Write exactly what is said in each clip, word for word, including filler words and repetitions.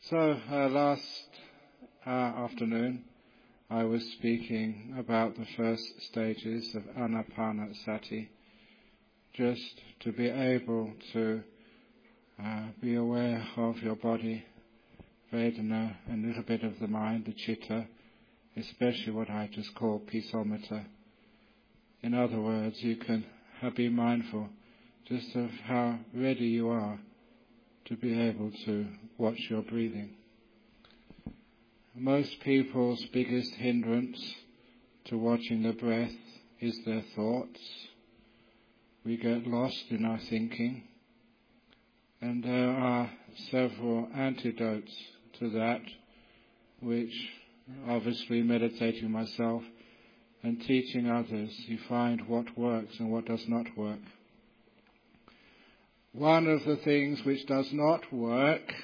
So uh, last uh, afternoon I was speaking about the first stages of Anapanasati, just to be able to uh, be aware of your body, Vedana, and a little bit of the mind, the Chitta, especially what I just call Pisometer. In other words, you can be mindful just of how ready you are to be able to watch your breathing. Most people's biggest hindrance to watching the breath is their thoughts. We get lost in our thinking, and there are several antidotes to that, which obviously meditating myself and teaching others, you find what works and what does not work. One of the things which does not work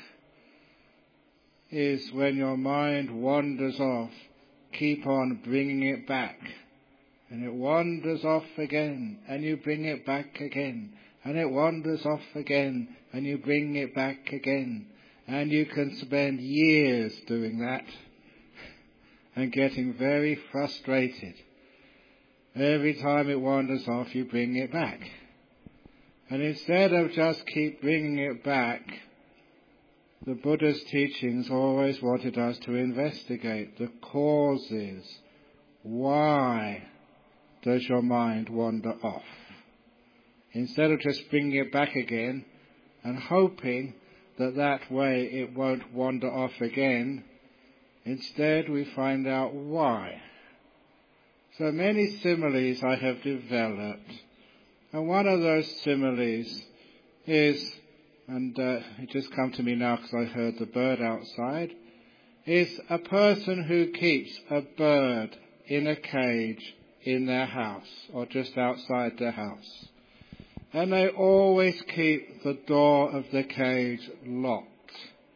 is when your mind wanders off, keep on bringing it back. And it wanders off again, and you bring it back again. And it wanders off again, and you bring it back again. And you can spend years doing that and getting very frustrated. Every time it wanders off, you bring it back. And instead of just keep bringing it back, the Buddha's teachings always wanted us to investigate the causes. Why does your mind wander off? Instead of just bringing it back again and hoping that that way it won't wander off again, instead we find out why. So many similes I have developed. And one of those similes is, and uh, it just come to me now because I heard the bird outside, is a person who keeps a bird in a cage in their house or just outside their house. And they always keep the door of the cage locked,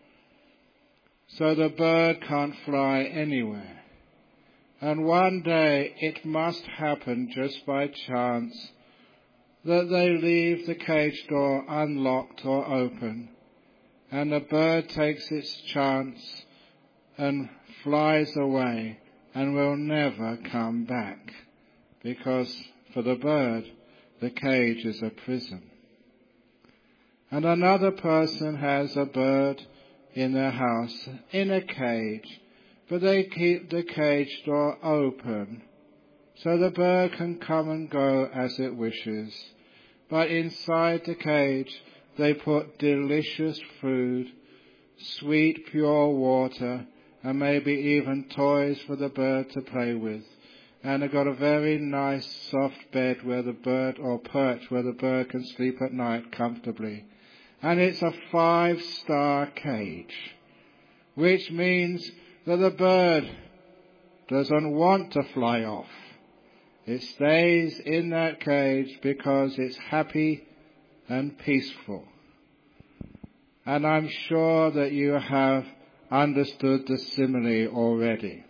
so the bird can't fly anywhere. And one day it must happen just by chance that they leave the cage door unlocked or open, and the bird takes its chance and flies away and will never come back, because for the bird the cage is a prison. And another person has a bird in their house in a cage, but they keep the cage door open so the bird can come and go as it wishes. But inside the cage they put delicious food, sweet pure water, and maybe even toys for the bird to play with. And they've got a very nice soft bed where the bird, or perch where the bird can sleep at night comfortably. And it's a five-star cage, which means that the bird doesn't want to fly off. It stays in that cage because it's happy and peaceful. And I'm sure that you have understood the simile already.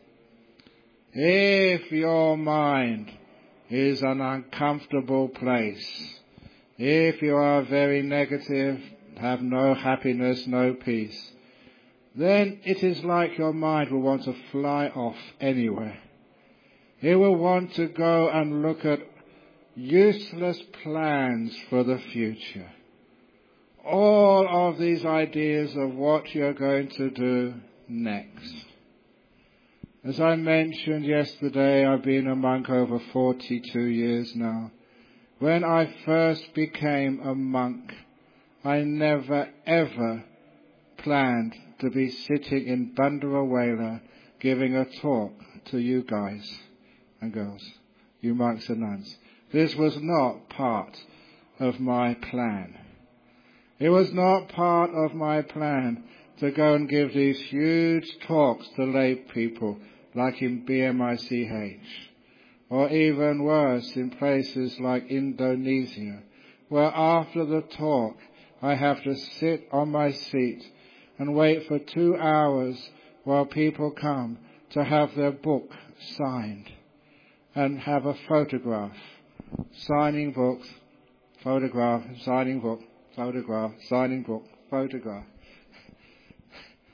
If your mind is an uncomfortable place, if you are very negative, have no happiness, no peace, then it is like your mind will want to fly off anywhere. It will want to go and look at useless plans for the future. All of these ideas of what you're going to do next. As I mentioned yesterday, I've been a monk over forty-two years now. When I first became a monk, I never ever planned to be sitting in Bandarawela giving a talk to you guys and girls, you monks and nuns. This was not part of my plan. It was not part of my plan to go and give these huge talks to lay people, like in B M I C H, or even worse in places like Indonesia, where after the talk I have to sit on my seat and wait for two hours while people come to have their book signed and have a photograph. Signing books, photograph, signing book, photograph, signing book, photograph.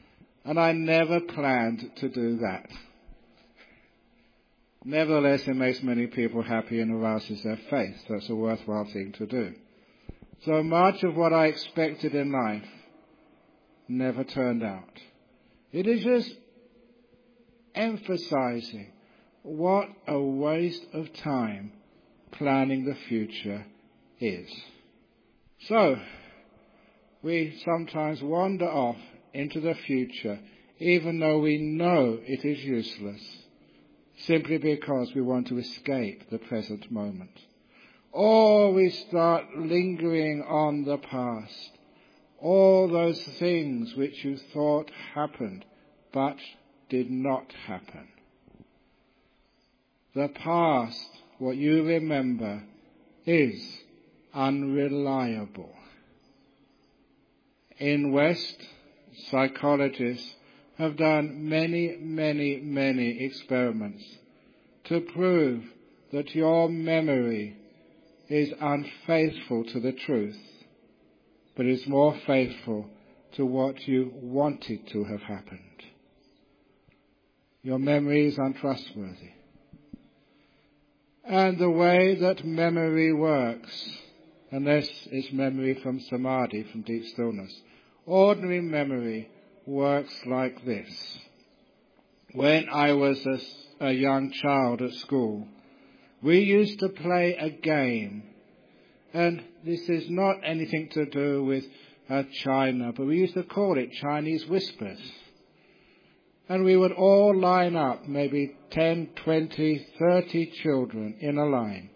And I never planned to do that. Nevertheless, it makes many people happy and arouses their faith. That's a worthwhile thing to do. So much of what I expected in life never turned out. It is just emphasizing what a waste of time planning the future is. So, we sometimes wander off into the future, even though we know it is useless, simply because we want to escape the present moment. Or we start lingering on the past, all those things which you thought happened, but did not happen. The past, what you remember, is unreliable. In West, psychologists have done many, many, many experiments to prove that your memory is unfaithful to the truth, but is more faithful to what you wanted to have happened. Your memory is untrustworthy. And the way that memory works, unless it's memory from samadhi, from deep stillness, ordinary memory works like this. When I was a, a young child at school, we used to play a game, and this is not anything to do with uh, China, but we used to call it Chinese whispers. And we would all line up, maybe ten, twenty, thirty children in a line.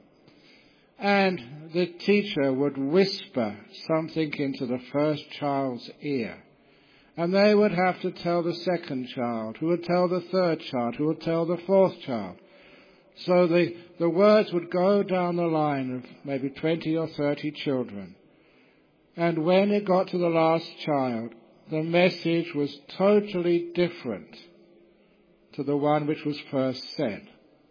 And the teacher would whisper something into the first child's ear. And they would have to tell the second child, who would tell the third child, who would tell the fourth child. So the, the words would go down the line of maybe twenty or thirty children. And when it got to the last child, the message was totally different to the one which was first said.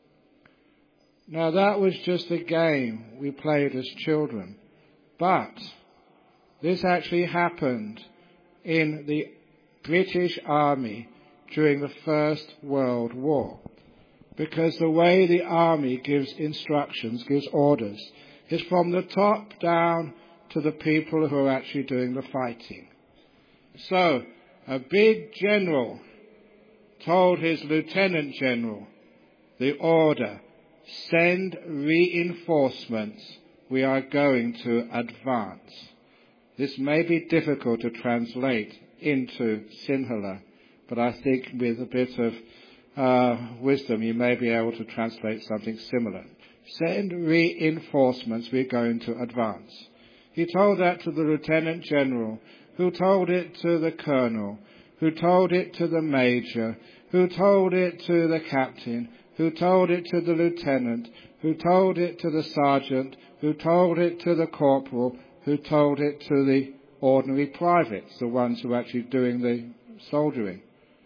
Now that was just a game we played as children. But this actually happened in the British Army during the First World War. Because the way the army gives instructions, gives orders, is from the top down to the people who are actually doing the fighting. So, a big general told his lieutenant general the order, send reinforcements, we are going to advance. This may be difficult to translate into Sinhala, but I think with a bit of uh, wisdom you may be able to translate something similar. Send reinforcements, we're going to advance. He told that to the lieutenant general, who told it to the colonel, who told it to the major, who told it to the captain, who told it to the lieutenant, who told it to the sergeant, who told it to the corporal, who told it to the ordinary privates, the ones who are actually doing the soldiering.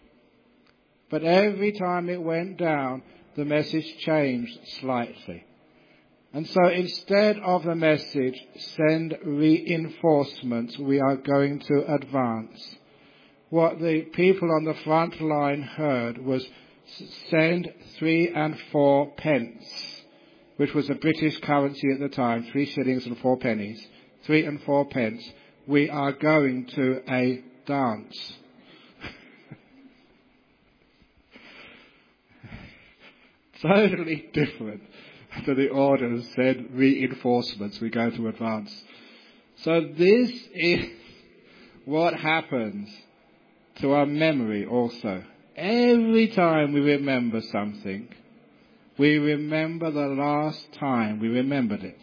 But every time it went down, the message changed slightly. And so instead of the message, send reinforcements, we are going to advance, what the people on the front line heard was send three and four pence, which was the British currency at the time, three shillings and four pennies, three and four pence, we are going to a dance. Totally different to the orders said reinforcements, we're going to advance. So this is what happens to our memory also. Every time we remember something, we remember the last time we remembered it.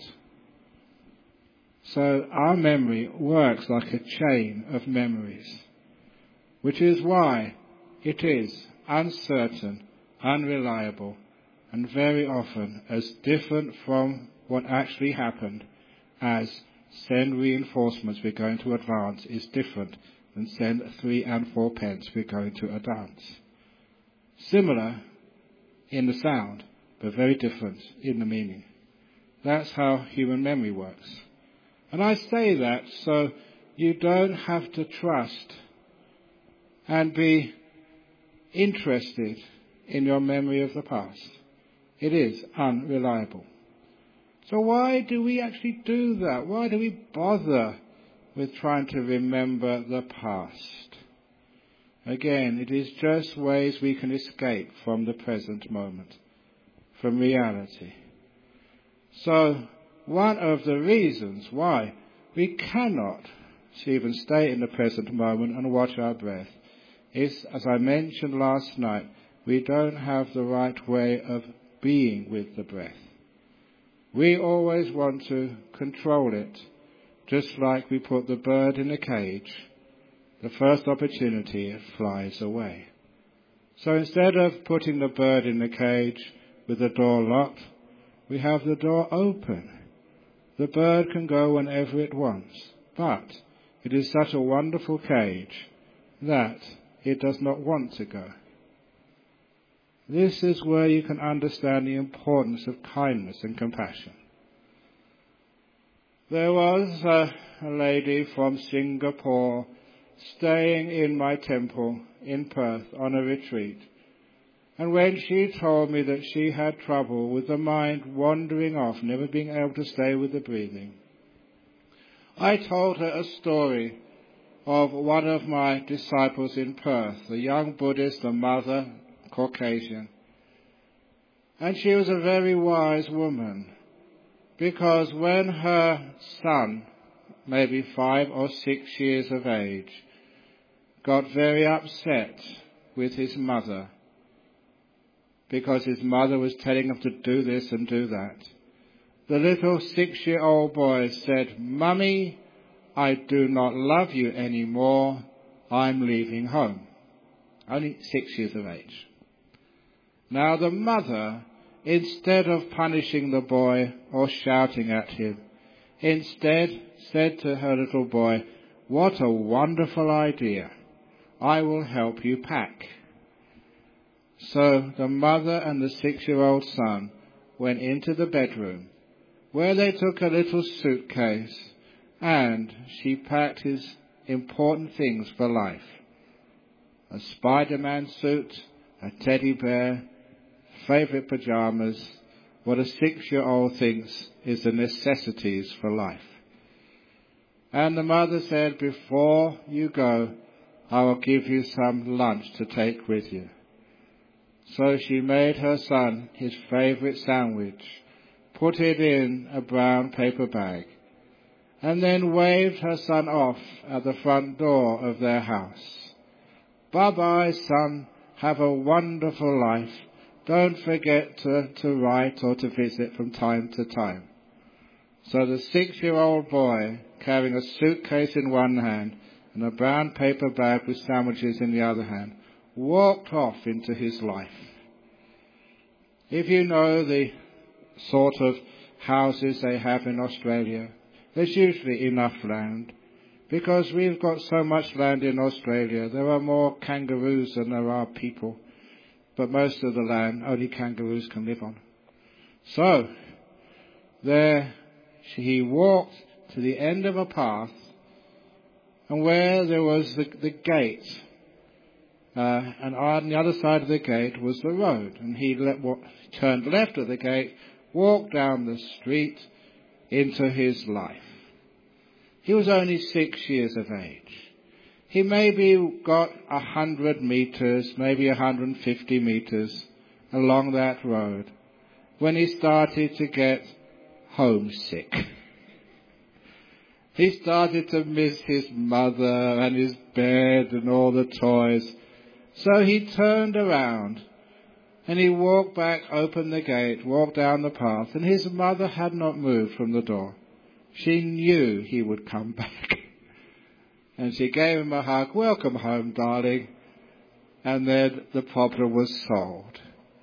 So our memory works like a chain of memories, which is why it is uncertain, unreliable, and very often as different from what actually happened as send reinforcements, we're going to advance, is different than send three and four pence, we're going to advance. Similar in the sound, but very different in the meaning. That's how human memory works. And I say that so you don't have to trust and be interested in your memory of the past. It is unreliable. So why do we actually do that? Why do we bother with trying to remember the past? Again, it is just ways we can escape from the present moment, from reality. So one of the reasons why we cannot even stay in the present moment and watch our breath is, as I mentioned last night, we don't have the right way of being with the breath. We always want to control it, just like we put the bird in a cage. The first opportunity, it flies away. So instead of putting the bird in the cage with the door locked, we have the door open. The bird can go whenever it wants, but it is such a wonderful cage that it does not want to go. This is where you can understand the importance of kindness and compassion. There was a, a lady from Singapore staying in my temple in Perth on a retreat. And when she told me that she had trouble with the mind wandering off, never being able to stay with the breathing, I told her a story of one of my disciples in Perth, a young Buddhist, a mother, Caucasian. And she was a very wise woman, because when her son, maybe five or six years of age, got very upset with his mother, because his mother was telling him to do this and do that, the little six-year-old boy said, "Mummy, I do not love you anymore. I'm leaving home." Only six years of age. Now the mother, instead of punishing the boy or shouting at him, instead said to her little boy, "What a wonderful idea. I will help you pack." So the mother and the six-year-old son went into the bedroom, where they took a little suitcase, and she packed his important things for life. A Spider-Man suit, a teddy bear, favourite pyjamas, what a six-year-old thinks is the necessities for life. And the mother said, "Before you go, I will give you some lunch to take with you." So she made her son his favourite sandwich, put it in a brown paper bag, and then waved her son off at the front door of their house. "Bye-bye, son. Have a wonderful life. Don't forget to, to write or to visit from time to time." So the six-year-old boy, carrying a suitcase in one hand and a brown paper bag with sandwiches in the other hand, walked off into his life. If you know the sort of houses they have in Australia, there's usually enough land. Because we've got so much land in Australia, there are more kangaroos than there are people. But most of the land only kangaroos can live on. So, there he walked to the end of a path, and where there was the, the gate, uh, and on the other side of the gate was the road, and he le- w- turned left of the gate, walked down the street into his life. He was only six years of age. He maybe got a hundred meters, maybe a hundred and fifty meters along that road when he started to get homesick. He started to miss his mother and his bed and all the toys. So he turned around and he walked back, opened the gate, walked down the path, and his mother had not moved from the door. She knew he would come back. And she gave him a hug. "Welcome home, darling." And then the problem was solved.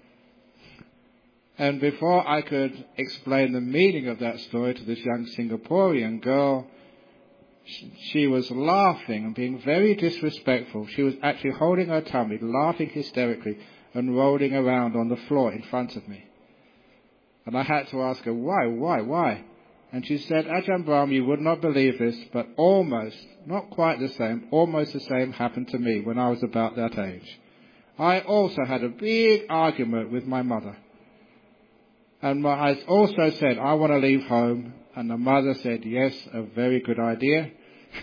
And before I could explain the meaning of that story to this young Singaporean girl, she was laughing and being very disrespectful. She was actually holding her tummy, laughing hysterically, and rolling around on the floor in front of me. And I had to ask her, why, why, why? And she said, "Ajahn Brahm, you would not believe this, but almost, not quite the same, almost the same happened to me when I was about that age. I also had a big argument with my mother. And my, I also said, I want to leave home. And the mother said, yes, a very good idea.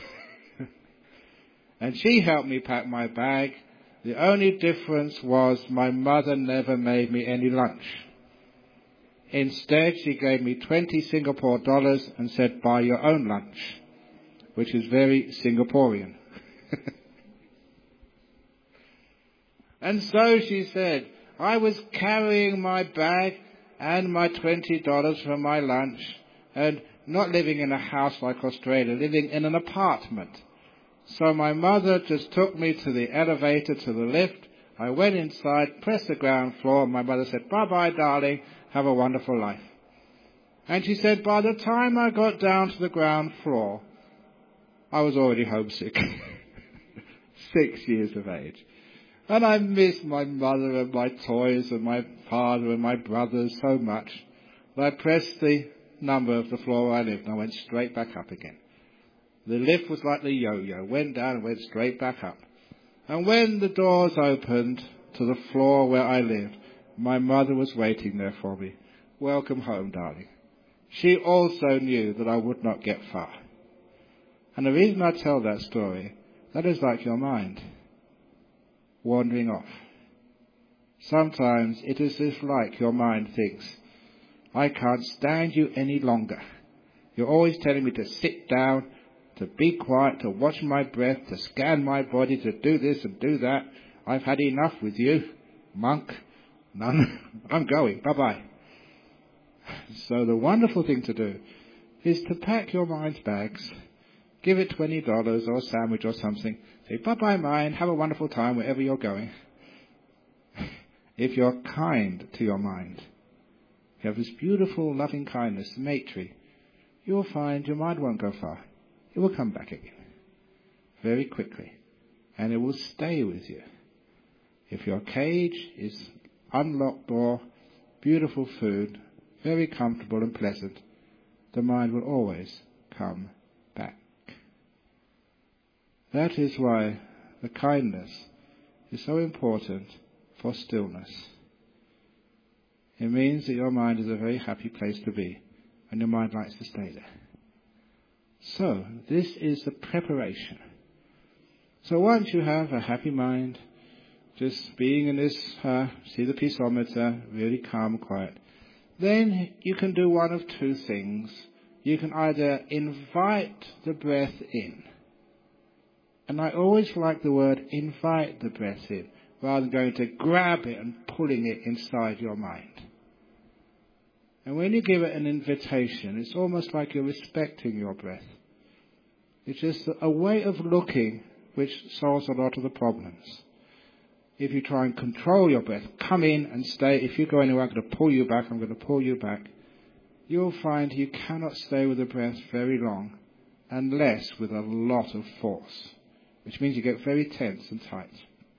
And she helped me pack my bag. The only difference was my mother never made me any lunch. Instead, she gave me twenty Singapore dollars and said, buy your own lunch, which is very Singaporean. And so she said, I was carrying my bag and my twenty dollars for my lunch and not living in a house like Australia, living in an apartment. So my mother just took me to the elevator, to the lift. I went inside, pressed the ground floor, and my mother said, bye-bye, darling, have a wonderful life. And she said, by the time I got down to the ground floor, I was already homesick. Six years of age. And I missed my mother and my toys and my father and my brothers so much that I pressed the number of the floor where I lived and I went straight back up again. The lift was like the yo-yo, went down and went straight back up. And when the doors opened to the floor where I lived, my mother was waiting there for me. Welcome home, darling. She also knew that I would not get far. And the reason I tell that story, that is like your mind, wandering off. Sometimes it is just like your mind thinks, I can't stand you any longer. You're always telling me to sit down, to be quiet, to watch my breath, to scan my body, to do this and do that. I've had enough with you, monk. None. I'm going. Bye-bye. So the wonderful thing to do is to pack your mind's bags, give it twenty dollars or a sandwich or something. Say, bye-bye, mind. Have a wonderful time wherever you're going. If you're kind to your mind, you have this beautiful loving kindness, matri, you'll find your mind won't go far. It will come back again very quickly, and it will stay with you. If your cage is unlocked door, beautiful food, very comfortable and pleasant, the mind will always come back. That is why the kindness is so important for stillness. It means that your mind is a very happy place to be, and your mind likes to stay there. So, this is the preparation. So once you have a happy mind, just being in this, uh, see the peaceometer, really calm and quiet, then you can do one of two things. You can either invite the breath in. And I always like the word invite the breath in, rather than going to grab it and pulling it inside your mind. And when you give it an invitation, it's almost like you're respecting your breath. It's just a way of looking which solves a lot of the problems. If you try and control your breath, come in and stay. If you go anywhere, I'm going to pull you back, I'm going to pull you back. You'll find you cannot stay with the breath very long unless with a lot of force, which means you get very tense and tight.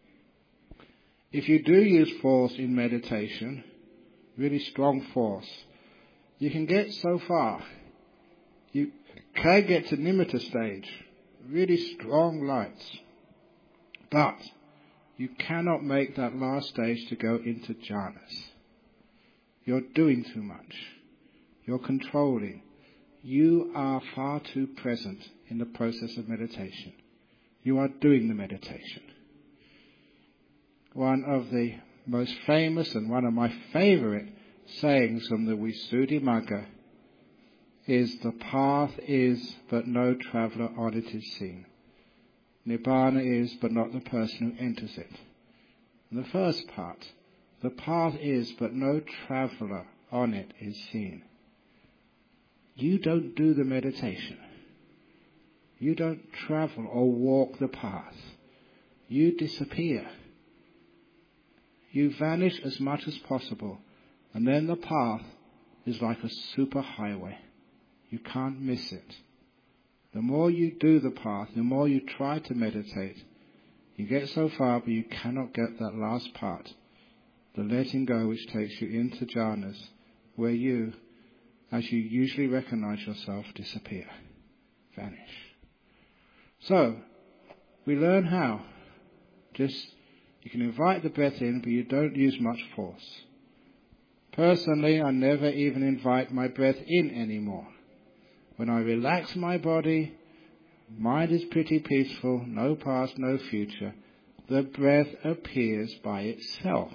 If you do use force in meditation, really strong force, you can get so far. You can get to nimitta stage, really strong lights. But you cannot make that last stage to go into jhanas. You're doing too much. You're controlling. You are far too present in the process of meditation. You are doing the meditation. One of the most famous and one of my favorite sayings from the Visuddhimagga is, the path is, but no traveller on it is seen. Nibbana is, but not the person who enters it. In the first part, the path is, but no traveller on it is seen. You don't do the meditation. You don't travel or walk the path. You disappear. You vanish as much as possible, and then the path is like a super highway. You can't miss it. The more you do the path, the more you try to meditate, you get so far, but you cannot get that last part, the letting go, which takes you into jhanas, where you, as you usually recognize yourself, disappear, vanish. So, we learn how. Just You can invite the breath in, but you don't use much force. Personally, I never even invite my breath in anymore. When I relax my body, mind is pretty peaceful, no past, no future. The breath appears by itself.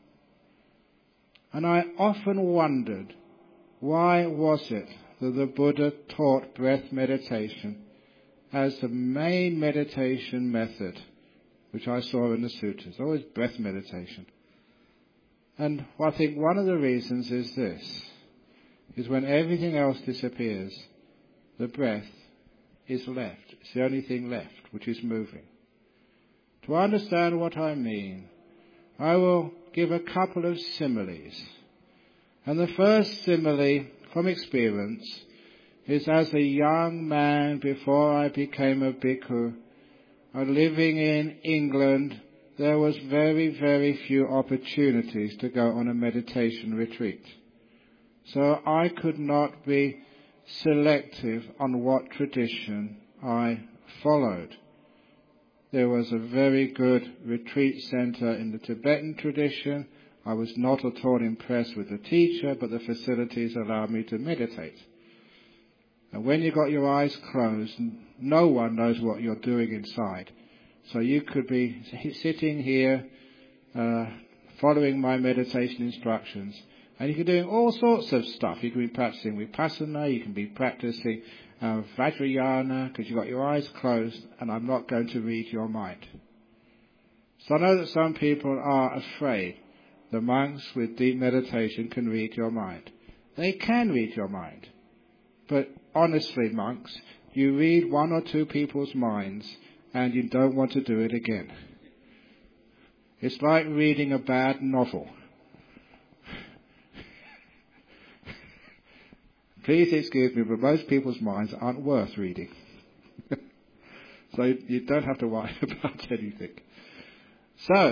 And I often wondered, why was it that the Buddha taught breath meditation as the main meditation method, which I saw in the sutras, always breath meditation. And I think one of the reasons is this, is when everything else disappears, the breath is left. It's the only thing left, which is moving. To understand what I mean, I will give a couple of similes. And the first simile from experience is as a young man before I became a bhikkhu, uh, living in England, there was very, very few opportunities to go on a meditation retreat. So I could not be selective on what tradition I followed. There was a very good retreat center in the Tibetan tradition. I was not at all impressed with the teacher, but the facilities allowed me to meditate. And when you got your eyes closed, no one knows what you're doing inside. So you could be sitting here, uh, following my meditation instructions, and you can be doing all sorts of stuff. You can be practicing Vipassana, you can be practicing uh, Vajrayana, because you've got your eyes closed, and I'm not going to read your mind. So I know that some people are afraid the monks with deep meditation can read your mind. They can read your mind. But honestly, monks, you read one or two people's minds and you don't want to do it again. It's like reading a bad novel. Please excuse me, but most people's minds aren't worth reading. So you don't have to worry about anything. So,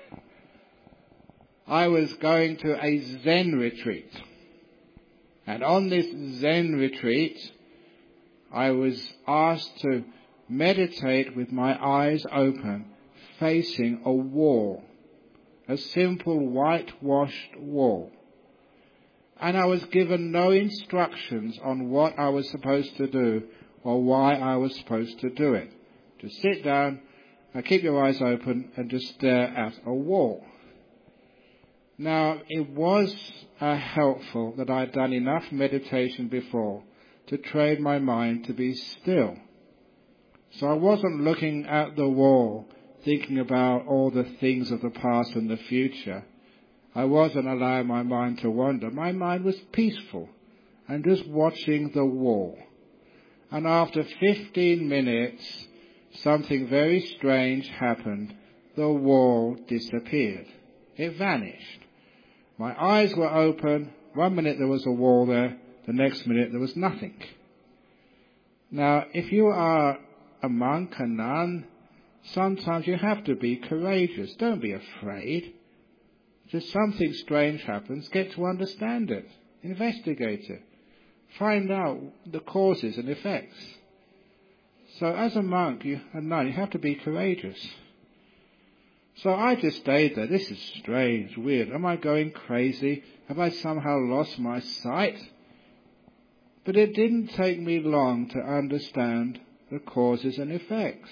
I was going to a Zen retreat. And on this Zen retreat, I was asked to meditate with my eyes open, facing a wall, a simple whitewashed wall. And I was given no instructions on what I was supposed to do or why I was supposed to do it. Just sit down, and keep your eyes open and just stare at a wall. Now, it was uh, helpful that I had done enough meditation before to train my mind to be still. So I wasn't looking at the wall, thinking about all the things of the past and the future. I wasn't allowing my mind to wander. My mind was peaceful and just watching the wall. And after fifteen minutes, something very strange happened. The wall disappeared. It vanished. My eyes were open. One minute there was a wall there. The next minute there was nothing. Now, if you are a monk, a nun, sometimes you have to be courageous. Don't be afraid. Just something strange happens, get to understand it. Investigate it. Find out the causes and effects. So as a monk, you, a nun, you have to be courageous. So I just stayed there. This is strange, weird. Am I going crazy? Have I somehow lost my sight? But it didn't take me long to understand the causes and effects.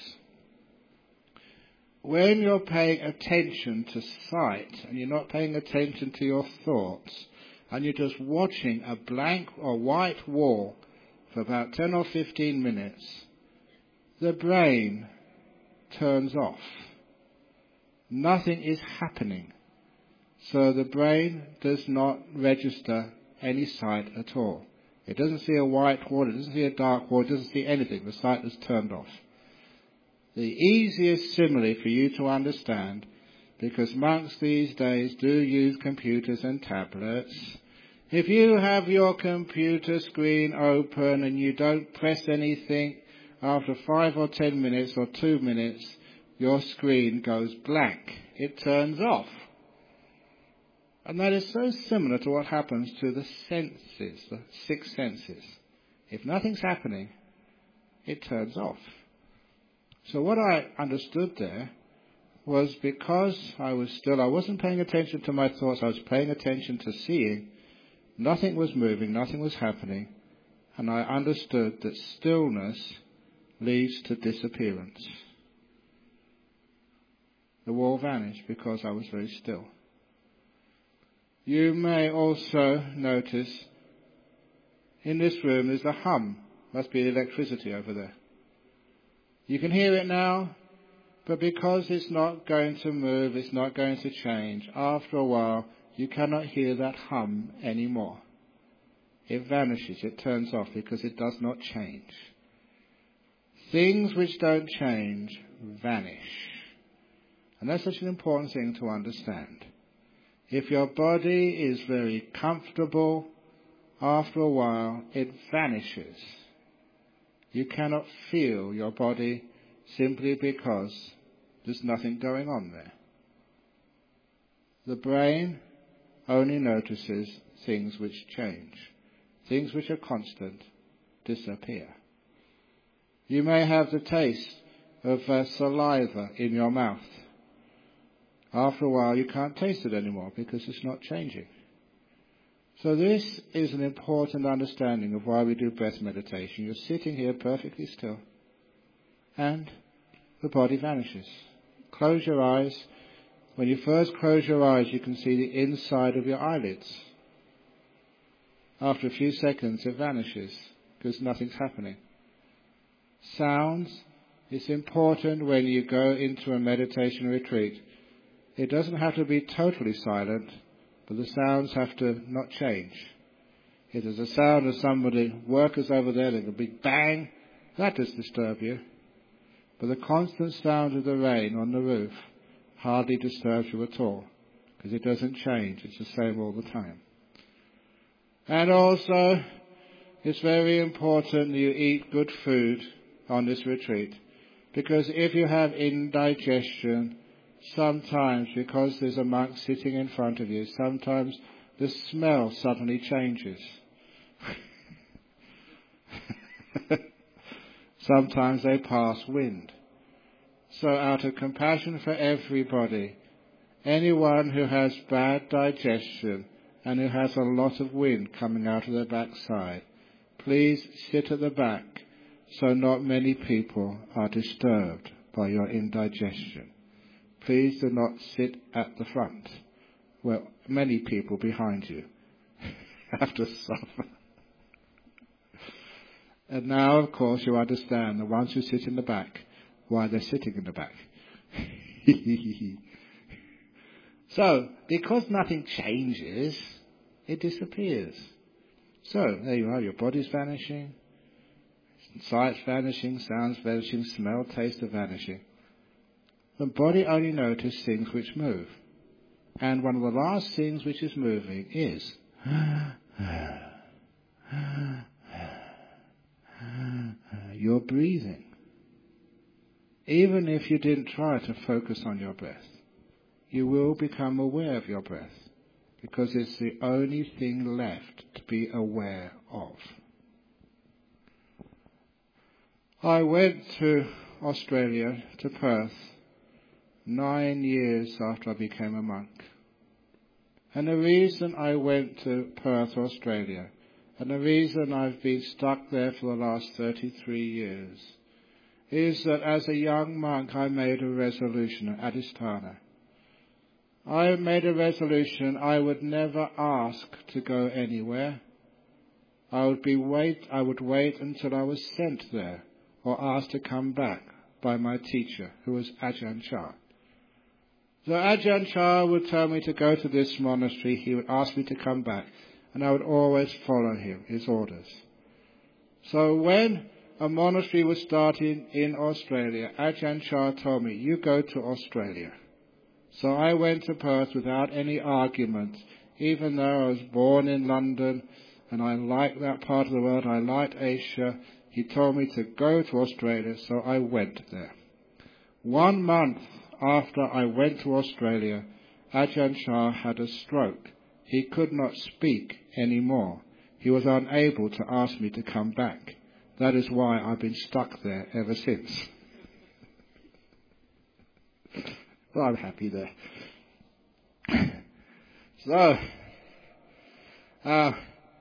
When you're paying attention to sight and you're not paying attention to your thoughts and you're just watching a blank or white wall for about ten or fifteen minutes, the brain turns off. Nothing is happening. So the brain does not register any sight at all. It doesn't see a white wall, it doesn't see a dark wall, it doesn't see anything. The sight is turned off. The easiest simile for you to understand, because monks these days do use computers and tablets. If you have your computer screen open and you don't press anything, after five or ten minutes or two minutes, your screen goes blank. It turns off. And that is so similar to what happens to the senses, the six senses. If nothing's happening, it turns off. So what I understood there was because I was still, I wasn't paying attention to my thoughts, I was paying attention to seeing. Nothing was moving, nothing was happening, and I understood that stillness leads to disappearance. The wall vanished because I was very still. You may also notice in this room there's a hum. Must be electricity over there. You can hear it now, but because it's not going to move, it's not going to change, after a while you cannot hear that hum anymore. It vanishes, it turns off because it does not change. Things which don't change vanish. And that's such an important thing to understand. If your body is very comfortable, after a while it vanishes. You cannot feel your body simply because there's nothing going on there. The brain only notices things which change. Things which are constant disappear. You may have the taste of uh, saliva in your mouth. After a while you can't taste it anymore because it's not changing. So this is an important understanding of why we do breath meditation. You're sitting here perfectly still and the body vanishes. Close your eyes. When you first close your eyes you can see the inside of your eyelids. After a few seconds it vanishes because nothing's happening. Sounds, it's important when you go into a meditation retreat. It doesn't have to be totally silent, but the sounds have to not change. If there's a sound of somebody, workers over there, there's a big bang, that does disturb you. But the constant sound of the rain on the roof hardly disturbs you at all, because it doesn't change, it's the same all the time. And also, it's very important that you eat good food on this retreat, because if you have indigestion, sometimes, because there's a monk sitting in front of you, sometimes the smell suddenly changes. Sometimes they pass wind. So out of compassion for everybody, anyone who has bad digestion and who has a lot of wind coming out of their backside, please sit at the back so not many people are disturbed by your indigestion. Please do not sit at the front, where many people behind you have to suffer. And now, of course, you understand the ones who sit in the back, why they're sitting in the back. So, because nothing changes, it disappears. So, there you are, your body's vanishing, sight's vanishing, sounds vanishing, smell, taste are vanishing. The body only notices things which move. And one of the last things which is moving is your breathing. Even if you didn't try to focus on your breath, you will become aware of your breath, because it's the only thing left to be aware of. I went to Australia, to Perth, nine years after I became a monk. And the reason I went to Perth, Australia, and the reason I've been stuck there for the last thirty-three years, is that as a young monk I made a resolution at Adhisthana. I made a resolution I would never ask to go anywhere. I would be wait. I would wait until I was sent there or asked to come back by my teacher, who was Ajahn Chah. So Ajahn Chah would tell me to go to this monastery. He would ask me to come back, and I would always follow him, his orders. So when a monastery was starting in Australia, Ajahn Chah told me, you go to Australia. So I went to Perth without any argument, even though I was born in London and I liked that part of the world, I liked Asia. He told me to go to Australia, so I went there. One month after I went to Australia, Ajahn Chah had a stroke. He could not speak anymore. He was unable to ask me to come back. That is why I've been stuck there ever since. So I'm happy there. So, uh,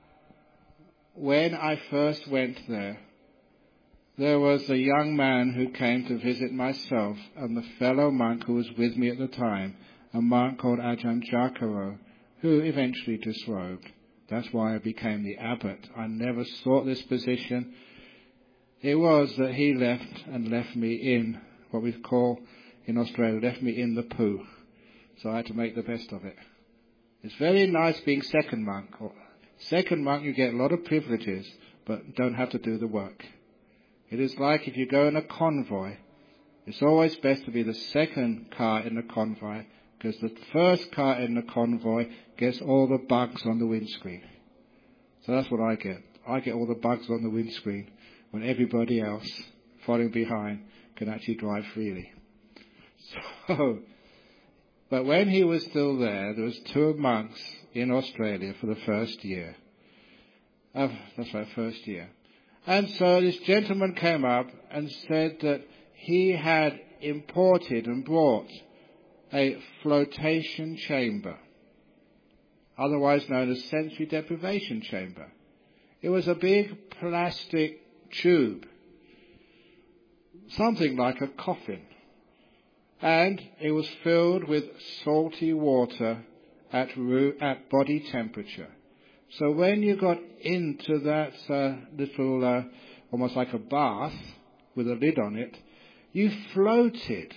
when I first went there, there was a young man who came to visit myself and the fellow monk who was with me at the time, a monk called Ajahn Jacaro, who eventually disrobed. That's why I became the abbot. I never sought this position. It was that he left and left me in what we call in Australia, left me in the poo. So I had to make the best of it. It's very nice being second monk. Second monk, you get a lot of privileges, but don't have to do the work. It is like if you go in a convoy, it's always best to be the second car in the convoy, because the first car in the convoy gets all the bugs on the windscreen. So that's what I get. I get all the bugs on the windscreen when everybody else following behind can actually drive freely. So, but when he was still there, there was two monks in Australia for the first year. Uh, that's right, first year. And so this gentleman came up and said that he had imported and brought a flotation chamber, otherwise known as sensory deprivation chamber. It was a big plastic tube, something like a coffin, and it was filled with salty water at, room, at body temperature. So when you got into that uh, little, uh, almost like a bath with a lid on it, you floated.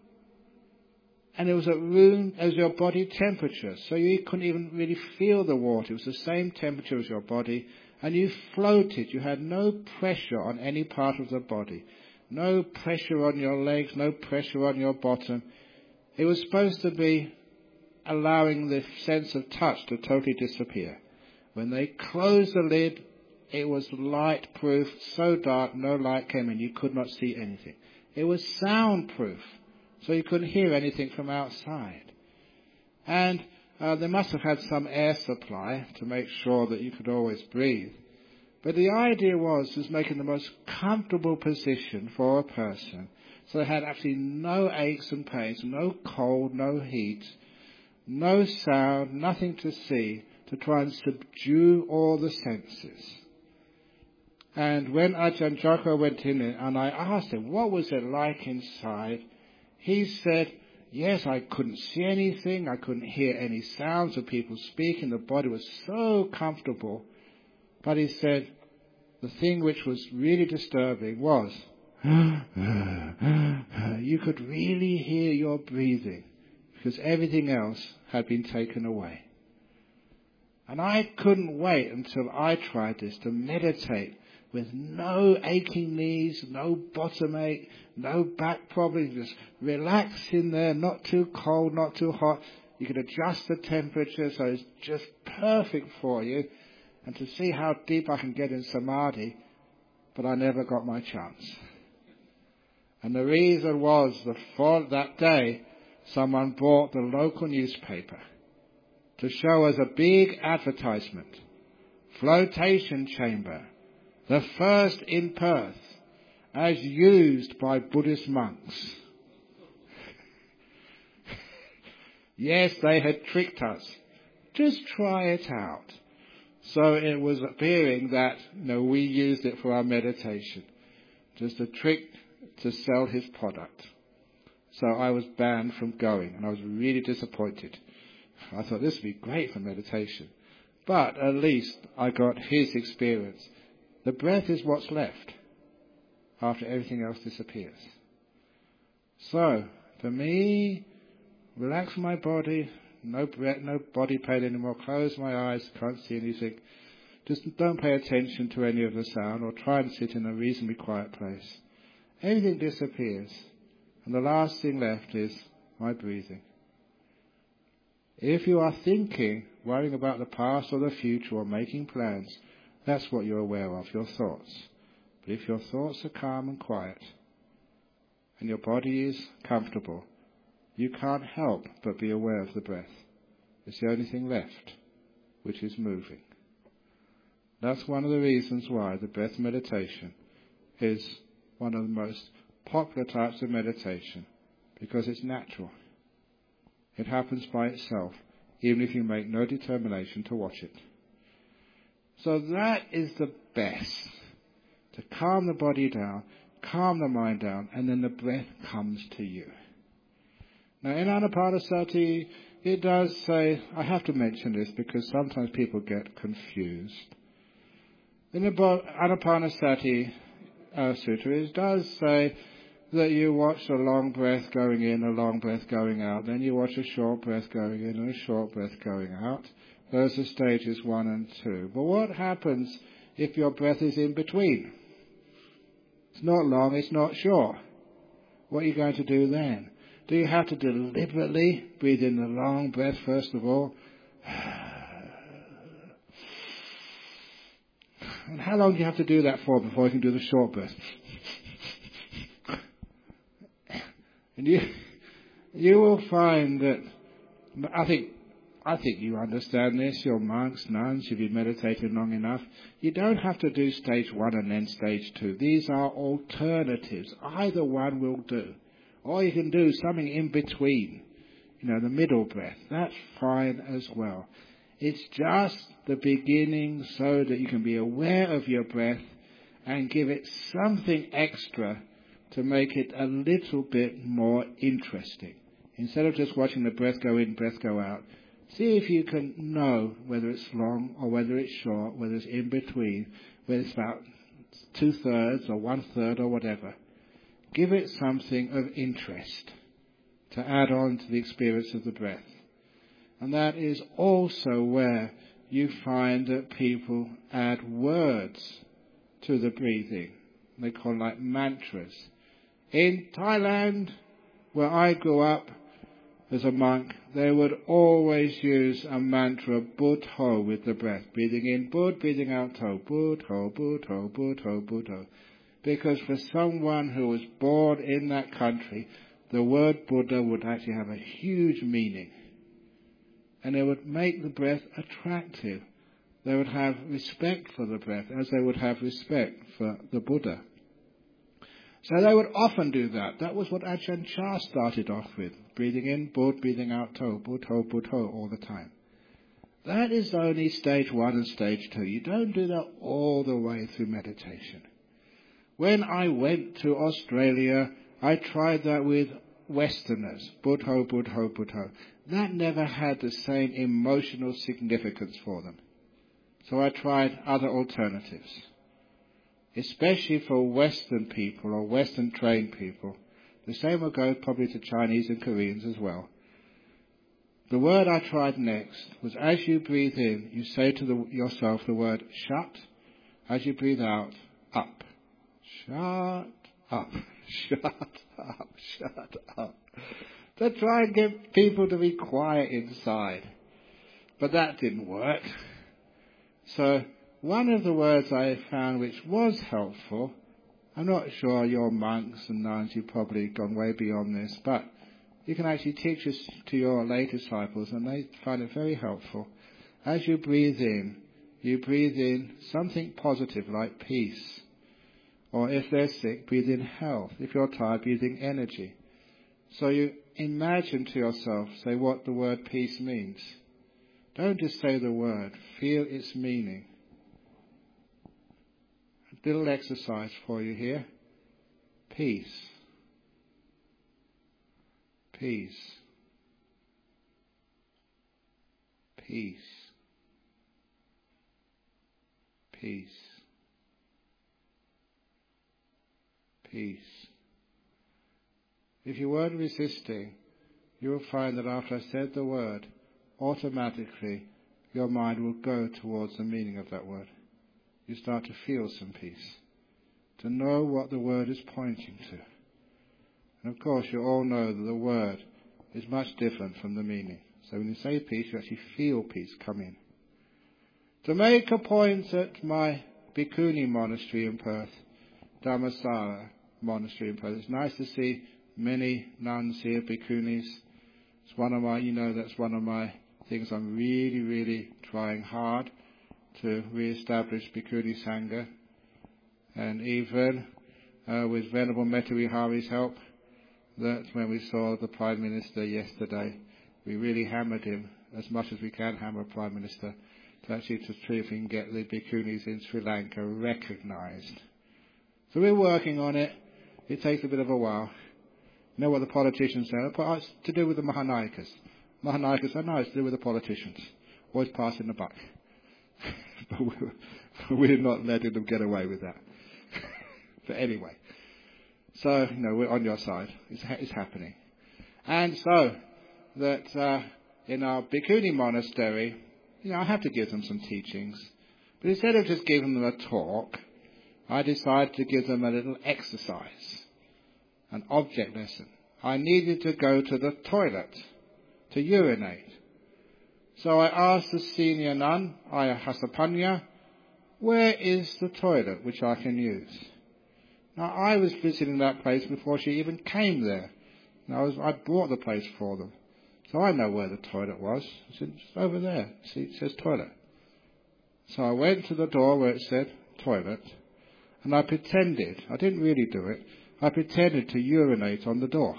And it was at room as your body temperature. So you couldn't even really feel the water. It was the same temperature as your body. And you floated. You had no pressure on any part of the body. No pressure on your legs, no pressure on your bottom. It was supposed to be allowing the sense of touch to totally disappear. When they closed the lid, it was light-proof, so dark, no light came in. You could not see anything. It was soundproof, so you couldn't hear anything from outside. And uh, they must have had some air supply to make sure that you could always breathe. But the idea was, was making the most comfortable position for a person. So they had absolutely no aches and pains, no cold, no heat, no sound, nothing to see, to try and subdue all the senses. And when Ajahn Jacaro went in and I asked him, what was it like inside? He said, yes, I couldn't see anything. I couldn't hear any sounds of people speaking. The body was so comfortable. But he said, the thing which was really disturbing was, you could really hear your breathing because everything else had been taken away. And I couldn't wait until I tried this, to meditate with no aching knees, no bottom ache, no back problems, just relax in there, not too cold, not too hot. You can adjust the temperature so it's just perfect for you, and to see how deep I can get in samadhi, but I never got my chance. And the reason was that for that day, someone bought the local newspaper to show us a big advertisement. Flotation chamber, the first in Perth, as used by Buddhist monks. Yes, they had tricked us. Just try it out. So it was appearing that, you know, we used it for our meditation. Just a trick to sell his product. So I was banned from going, and I was really disappointed. I thought this would be great for meditation. But at least I got his experience. The breath is what's left after everything else disappears. So, for me, relax my body, no breath, no body pain anymore, close my eyes, can't see anything. Just don't pay attention to any of the sound, or try and sit in a reasonably quiet place. Everything disappears, and the last thing left is my breathing. If you are thinking, worrying about the past or the future, or making plans, that's what you're aware of, your thoughts. But if your thoughts are calm and quiet, and your body is comfortable, you can't help but be aware of the breath. It's the only thing left, which is moving. That's one of the reasons why the breath meditation is one of the most popular types of meditation, because it's natural. It happens by itself, even if you make no determination to watch it. So that is the best, to calm the body down, calm the mind down, and then the breath comes to you. Now in Anapanasati, it does say, I have to mention this because sometimes people get confused. In the Anapanasati uh, Sutra, it does say that you watch a long breath going in, a long breath going out. Then you watch a short breath going in and a short breath going out. Those are stages one and two. But what happens if your breath is in between? It's not long, it's not short. What are you going to do then? Do you have to deliberately breathe in the long breath first of all? And how long do you have to do that for before you can do the short breath? And you, you will find that, I think, I think you understand this, you're monks, nuns, you've been meditating long enough. You don't have to do stage one and then stage two. These are alternatives. Either one will do. Or you can do something in between, you know, the middle breath. That's fine as well. It's just the beginning so that you can be aware of your breath and give it something extra to make it a little bit more interesting. Instead of just watching the breath go in, breath go out, see if you can know whether it's long or whether it's short, whether it's in between, whether it's about two-thirds or one-third or whatever. Give it something of interest to add on to the experience of the breath. And that is also where you find that people add words to the breathing. They call it like mantras. In Thailand, where I grew up as a monk, they would always use a mantra, Bud-ho, with the breath. Breathing in, Bud, breathing out, Ho, Bud-ho, Bud-ho, Bud-ho, Bud-ho. Because for someone who was born in that country, the word Buddha would actually have a huge meaning. And it would make the breath attractive. They would have respect for the breath, as they would have respect for the Buddha. So they would often do that. That was what Ajahn Chah started off with. Breathing in, Bud, breathing out, To, Bud-ho, Bud-ho, all the time. That is only stage one and stage two. You don't do that all the way through meditation. When I went to Australia, I tried that with Westerners. Bud-ho, Bud-ho, Bud-ho. That never had the same emotional significance for them. So I tried other alternatives. Especially for Western people or Western trained people. The same will go probably to Chinese and Koreans as well. The word I tried next was, as you breathe in, you say to the, yourself the word shut. As you breathe out, up. Shut up. Shut up. Shut up. To try and get people to be quiet inside. But that didn't work. So one of the words I found which was helpful, I'm not sure your monks and nuns, you've probably gone way beyond this, but you can actually teach this to your lay disciples and they find it very helpful. As you breathe in, you breathe in something positive like peace. Or if they're sick, breathe in health. If you're tired, breathe in energy. So you imagine to yourself, say what the word peace means. Don't just say the word, feel its meaning. A little exercise for you here. Peace. Peace. Peace. Peace. Peace. If you weren't resisting, you will find that after I said the word, automatically your mind will go towards the meaning of that word. You start to feel some peace, to know what the word is pointing to. And of course you all know that the word is much different from the meaning. So when you say peace, you actually feel peace come in. To make a point at my Bhikkhuni monastery in Perth, Dhammasara monastery in Perth, it's nice to see many nuns here, Bhikkhunis. It's one of my, you know, that's one of my things I'm really, really trying hard to re-establish Bhikkhuni Sangha. And even uh, with Venerable Metta Vihari's help, that when we saw the Prime Minister yesterday, we really hammered him as much as we can hammer a Prime Minister to actually to see if we can get the bhikkhunis in Sri Lanka recognised. So we're working on it. It takes a bit of a while. You know what the politicians say? Oh, it's to do with the Mahanayakas. Mahanayakas, I know it's to do with the politicians. Always passing the buck. But we're, we're not letting them get away with that. But anyway. So, you know, we're on your side. It's, it's happening. And so, that uh, in our Bhikkhuni monastery, you know, I have to give them some teachings. But instead of just giving them a talk, I decided to give them a little exercise, an object lesson. I needed to go to the toilet to urinate. So I asked the senior nun, Ayya Hasapanya, where is the toilet which I can use? Now, I was visiting that place before she even came there. Now, I, was, I bought the place for them. So I know where the toilet was. I said, it's over there. See, it says toilet. So I went to the door where it said toilet, and I pretended, I didn't really do it, I pretended to urinate on the door.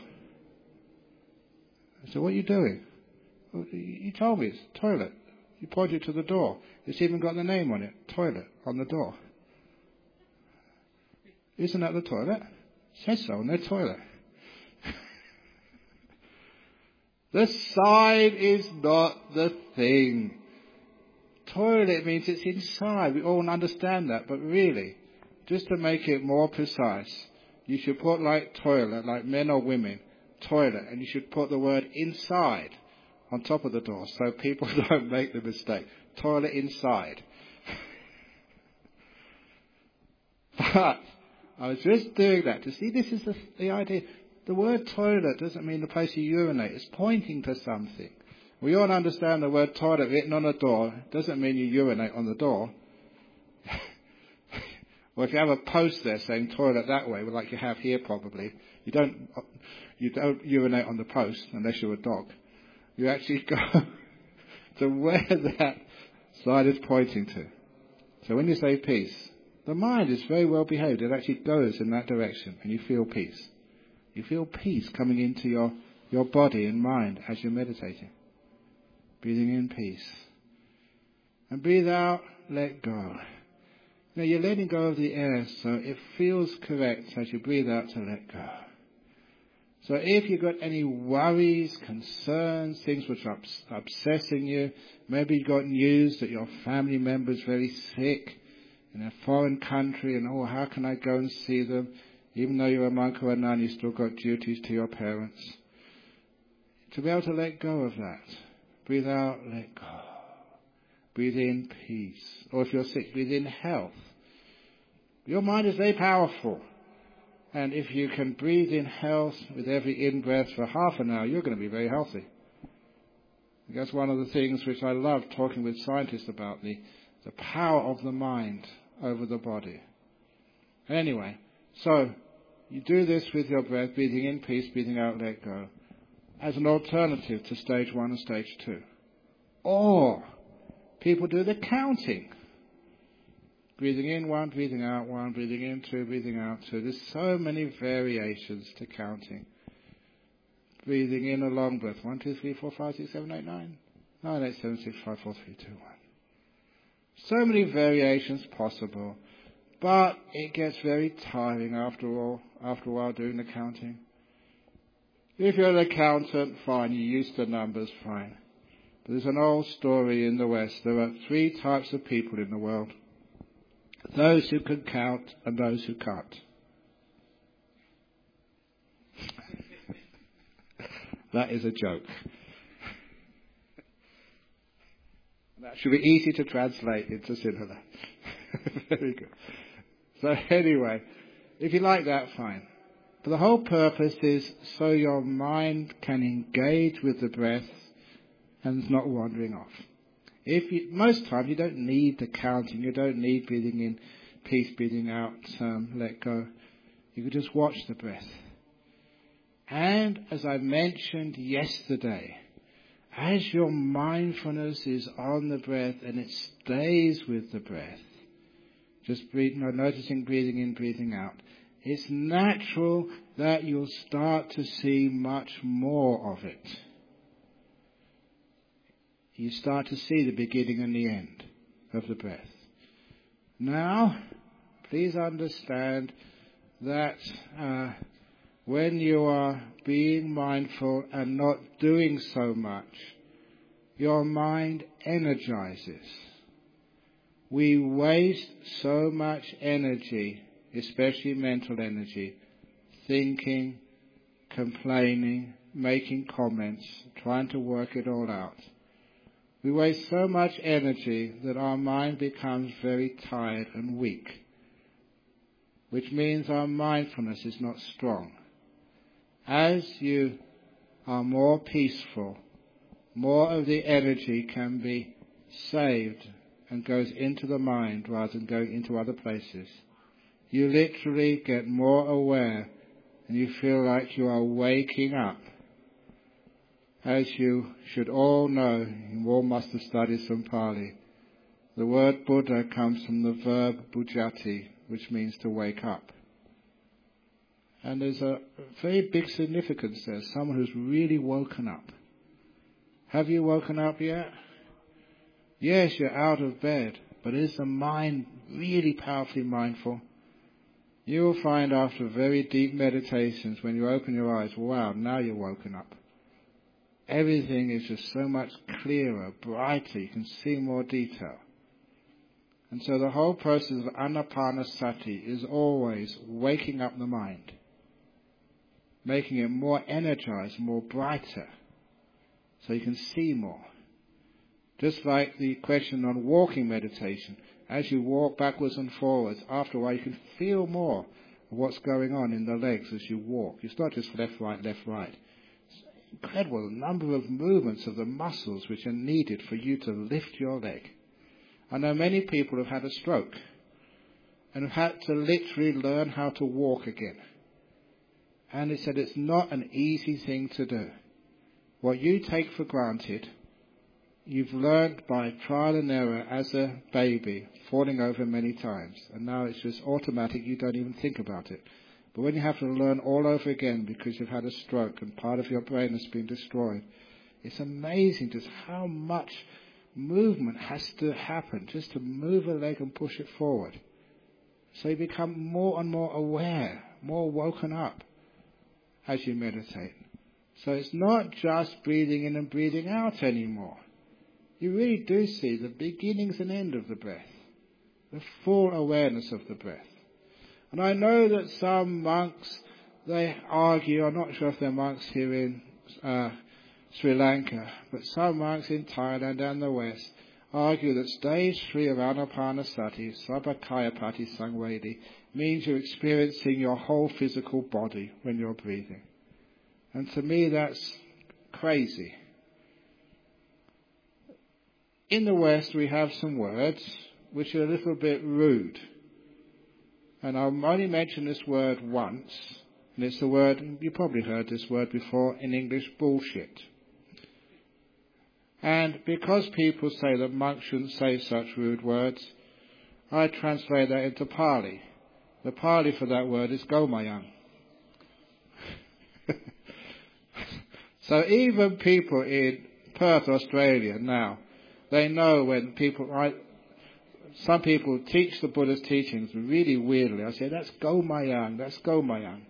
I said, what are you doing? Well, you told me it's toilet. You pointed to the door. It's even got the name on it, toilet, on the door. Isn't that the toilet? It says so on their toilet. The sign is not the thing. Toilet means it's inside. We all understand that. But really, just to make it more precise, you should put like toilet, like men or women, toilet, and you should put the word inside on top of the door so people don't make the mistake. Toilet inside. But I was just doing that to see this is the, the idea. The word toilet doesn't mean the place you urinate. It's pointing to something. We all understand the word toilet written on a door doesn't mean you urinate on the door. Or if you have a post there saying toilet that way, well, like you have here probably, you don't you don't urinate on the post unless you're a dog. You actually go to where that sign is pointing to. So when you say peace, the mind is very well behaved. It actually goes in that direction and you feel peace. You feel peace coming into your, your body and mind as you're meditating. Breathing in peace. And breathe out, let go. Now you're letting go of the air, so it feels correct as you breathe out to let go. So if you've got any worries, concerns, things which are obsessing you, maybe you've got news that your family member is very sick in a foreign country and, oh, how can I go and see them? Even though you're a monk or a nun, you've still got duties to your parents. To be able to let go of that. Breathe out, let go. Breathe in peace. Or if you're sick, breathe in health. Your mind is very powerful. And if you can breathe in health with every in-breath for half an hour, you're going to be very healthy. That's one of the things which I love talking with scientists about, the, the power of the mind over the body. Anyway, so you do this with your breath, breathing in peace, breathing out, let go, as an alternative to stage one and stage two. Or people do the counting. Breathing in one, breathing out one, breathing in two, breathing out two. There's so many variations to counting. Breathing in a long breath. One, two, three, four, five, six, seven, eight, nine. Nine, eight, seven, six, five, four, three, two, one. So many variations possible. But it gets very tiring after all, after a while doing the counting. If you're an accountant, fine, you're used to numbers, fine. But there's an old story in the West. There are three types of people in the world. Those who can count and those who can't. That is a joke. That should be easy to translate into Sinhala. Very good. So anyway, if you like that, fine. But the whole purpose is so your mind can engage with the breath and it's not wandering off. If you, most times you don't need the counting, you don't need breathing in, peace, breathing out, um, let go. You can just watch the breath. And as I mentioned yesterday, as your mindfulness is on the breath and it stays with the breath, just breathing, noticing breathing in, breathing out, it's natural that you'll start to see much more of it. you start to see the beginning and the end of the breath. Now, please understand that uh, when you are being mindful and not doing so much, your mind energizes. We waste so much energy, especially mental energy, thinking, complaining, making comments, trying to work it all out. We waste so much energy that our mind becomes very tired and weak, which means our mindfulness is not strong. As you are more peaceful, more of the energy can be saved and goes into the mind rather than going into other places. You literally get more aware and you feel like you are waking up. As you should all know, you all must have studied some Pali, the word Buddha comes from the verb bujati, which means to wake up. And there's a very big significance there, someone who's really woken up. Have you woken up yet? Yes, you're out of bed, but is the mind really powerfully mindful? You will find after very deep meditations, when you open your eyes, wow, now you're woken up. Everything is just so much clearer, brighter, you can see more detail. And so the whole process of anapanasati is always waking up the mind, making it more energized, more brighter, so you can see more. Just like the question on walking meditation, as you walk backwards and forwards, after a while you can feel more of what's going on in the legs as you walk. It's not just left, right, left, right. It's incredible, the number of movements of the muscles which are needed for you to lift your leg. I know many people have had a stroke and have had to literally learn how to walk again. And they said it's not an easy thing to do. What you take for granted, you've learned by trial and error as a baby, falling over many times. And now it's just automatic, you don't even think about it. But when you have to learn all over again because you've had a stroke and part of your brain has been destroyed, it's amazing just how much movement has to happen just to move a leg and push it forward. So you become more and more aware, more woken up as you meditate. So it's not just breathing in and breathing out anymore. You really do see the beginnings and end of the breath, the full awareness of the breath. And I know that some monks, they argue, I'm not sure if they're monks here in uh, Sri Lanka, but some monks in Thailand and the West argue that stage three of Anapanasati, Sabakayapati Sangvedi, means you're experiencing your whole physical body when you're breathing. And to me that's crazy. In the West we have some words which are a little bit rude. And I'll only mention this word once, and it's the word, you probably heard this word before in English, bullshit. And because people say that monks shouldn't say such rude words, I translate that into Pali. The Pali for that word is gomayang. So even people in Perth, Australia now, they know when people, I, some people teach the Buddha's teachings really weirdly. I say, that's gomayang, that's gomayang.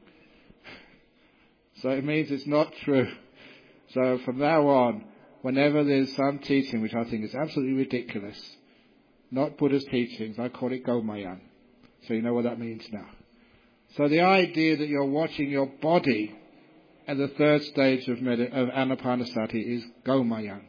So it means it's not true. So from now on, whenever there's some teaching which I think is absolutely ridiculous, not Buddha's teachings, I call it gomayang. So you know what that means now. So the idea that you're watching your body at the third stage of, med- of Anapanasati is gomayang.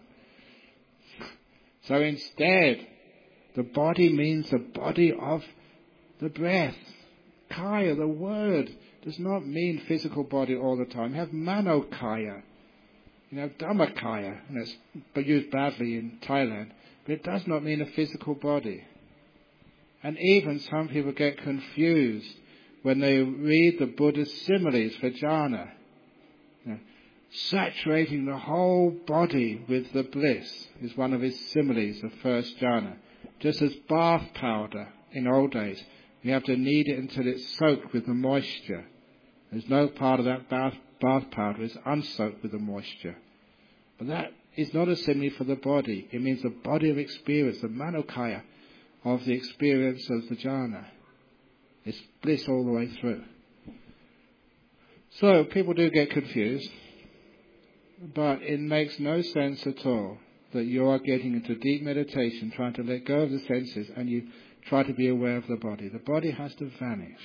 So instead, the body means the body of the breath. Kaya, the word, does not mean physical body all the time. You have manokaya. You have Dhammakaya, and it's but used badly in Thailand, but it does not mean a physical body. And even some people get confused when they read the Buddha's similes for jhana. You know, saturating the whole body with the bliss is one of his similes of first jhana. Just as bath powder in old days, you have to knead it until it's soaked with the moisture. There's no part of that bath bath powder is unsoaked with the moisture. But that is not a simile for the body. It means the body of experience, the manokaya of the experience of the jhana. It's bliss all the way through. So people do get confused, but it makes no sense at all that you are getting into deep meditation, trying to let go of the senses, and you try to be aware of the body. The body has to vanish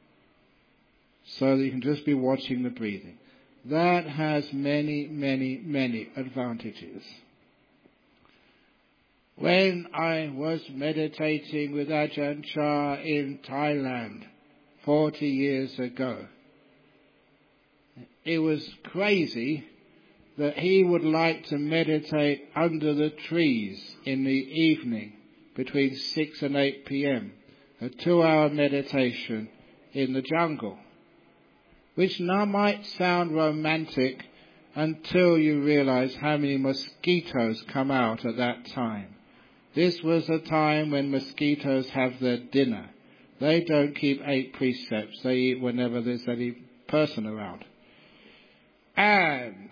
so that you can just be watching the breathing. That has many, many, many advantages. When I was meditating with Ajahn Chah in Thailand forty years ago, it was crazy that he would like to meditate under the trees in the evening between six and eight p.m., a two-hour meditation in the jungle, which now might sound romantic until you realize how many mosquitoes come out at that time. This was a time when mosquitoes have their dinner. They don't keep eight precepts. They eat whenever there's any person around. And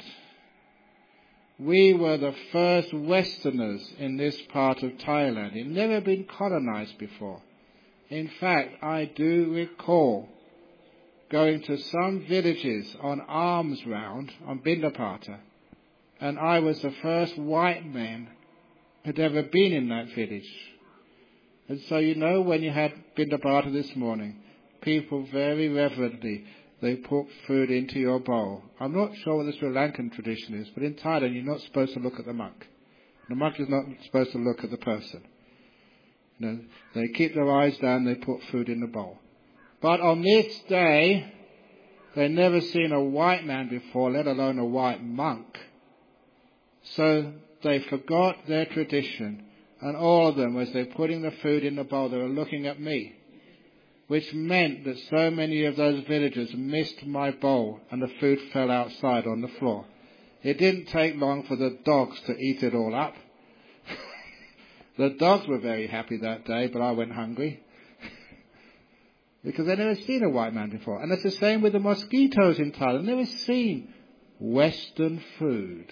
we were the first Westerners in this part of Thailand. It had never been colonized before. In fact, I do recall going to some villages on alms round, on Bindapata, and I was the first white man who had ever been in that village. And so you know, when you had Bindapata this morning, people very reverently, they put food into your bowl. I'm not sure what the Sri Lankan tradition is, but in Thailand you're not supposed to look at the monk. The monk is not supposed to look at the person. You know, they keep their eyes down, they put food in the bowl. But on this day, they'd never seen a white man before, let alone a white monk. So they forgot their tradition, and all of them, as they're putting the food in the bowl, they were looking at me, which meant that so many of those villagers missed my bowl and the food fell outside on the floor. It didn't take long for the dogs to eat it all up. The dogs were very happy that day, but I went hungry. Because they'd never seen a white man before. And it's the same with the mosquitoes in Thailand. They've never seen Western food.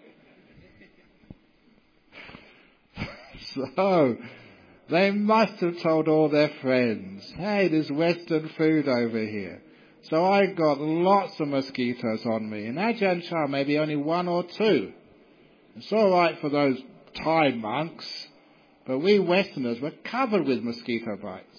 So, they must have told all their friends, hey, there's Western food over here. So I got lots of mosquitoes on me. And Ajahn Chah, maybe only one or two. It's all right for those Thai monks, but we Westerners were covered with mosquito bites.